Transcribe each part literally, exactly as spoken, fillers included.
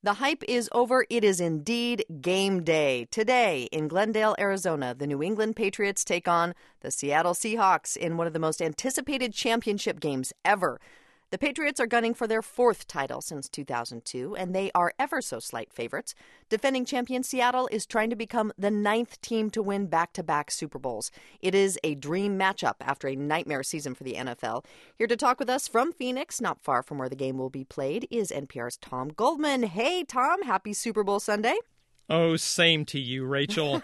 The hype is over. It is indeed game day. Today in Glendale, Arizona, the New England Patriots take on the Seattle Seahawks in one of the most anticipated championship games ever. The Patriots are gunning for their fourth title since two thousand two, and they are ever so slight favorites. Defending champion Seattle is trying to become the ninth team to win back-to-back Super Bowls. It is a dream matchup after a nightmare season for the N F L. Here to talk with us from Phoenix, not far from where the game will be played, is N P R's Tom Goldman. Hey, Tom, happy Super Bowl Sunday. Oh, same to you, Rachel.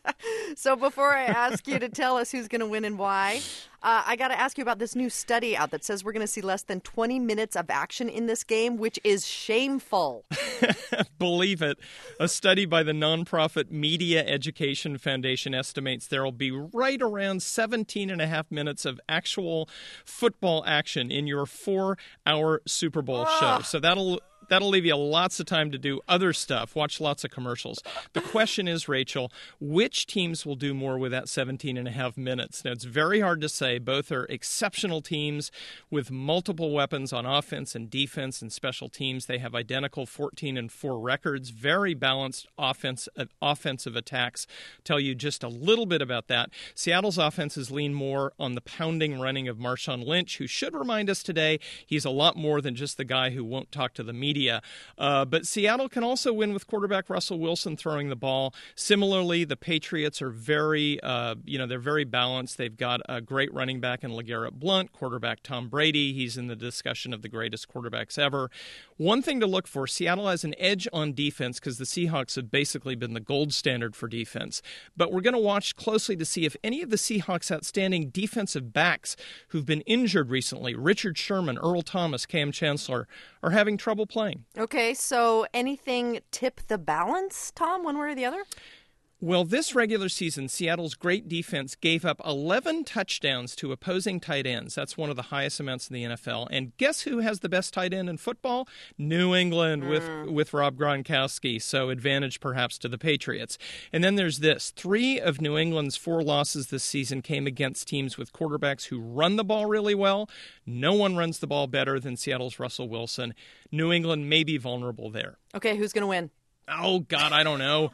So before I ask you to tell us who's going to win and why, uh, I got to ask you about this new study out that says we're going to see less than twenty minutes of action in this game, which is shameful. Believe it. A study by the nonprofit Media Education Foundation estimates there will be right around seventeen and a half minutes of actual football action in your four-hour Super Bowl Ugh. show. So that'll... That'll leave you lots of time to do other stuff, watch lots of commercials. The question is, Rachel, which teams will do more with that seventeen and a half minutes? Now, it's very hard to say. Both are exceptional teams with multiple weapons on offense and defense and special teams. They have identical fourteen and four records, very balanced offense, uh, offensive attacks. Tell you just a little bit about that. Seattle's offenses lean more on the pounding running of Marshawn Lynch, who should remind us today he's a lot more than just the guy who won't talk to the media. Uh, but Seattle can also win with quarterback Russell Wilson throwing the ball. Similarly, the Patriots are very, uh, you know, they're very balanced. They've got a great running back in LeGarrette Blount, quarterback Tom Brady. He's in the discussion of the greatest quarterbacks ever. One thing to look for, Seattle has an edge on defense because the Seahawks have basically been the gold standard for defense. But we're going to watch closely to see if any of the Seahawks' outstanding defensive backs who've been injured recently, Richard Sherman, Earl Thomas, Cam Chancellor, are having trouble playing. Okay, so anything tip the balance, Tom, one way or the other? Well, this regular season, Seattle's great defense gave up eleven touchdowns to opposing tight ends. That's one of the highest amounts in the N F L. And guess who has the best tight end in football? New England mm. with, with Rob Gronkowski, so advantage perhaps to the Patriots. And then there's this. Three of New England's four losses this season came against teams with quarterbacks who run the ball really well. No one runs the ball better than Seattle's Russell Wilson. New England may be vulnerable there. Okay, who's going to win? Oh, God, I don't know.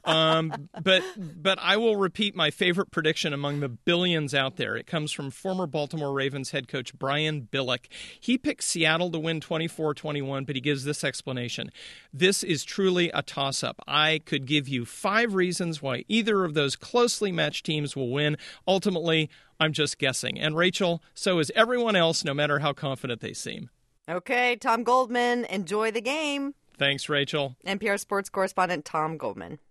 um, but but I will repeat my favorite prediction among the billions out there. It comes from former Baltimore Ravens head coach Brian Billick. He picks Seattle to win twenty-four twenty-one, but he gives this explanation. This is truly a toss-up. I could give you five reasons why either of those closely matched teams will win. Ultimately, I'm just guessing. And Rachel, so is everyone else, no matter how confident they seem. Okay, Tom Goldman, enjoy the game. Thanks, Rachel. N P R sports correspondent Tom Goldman.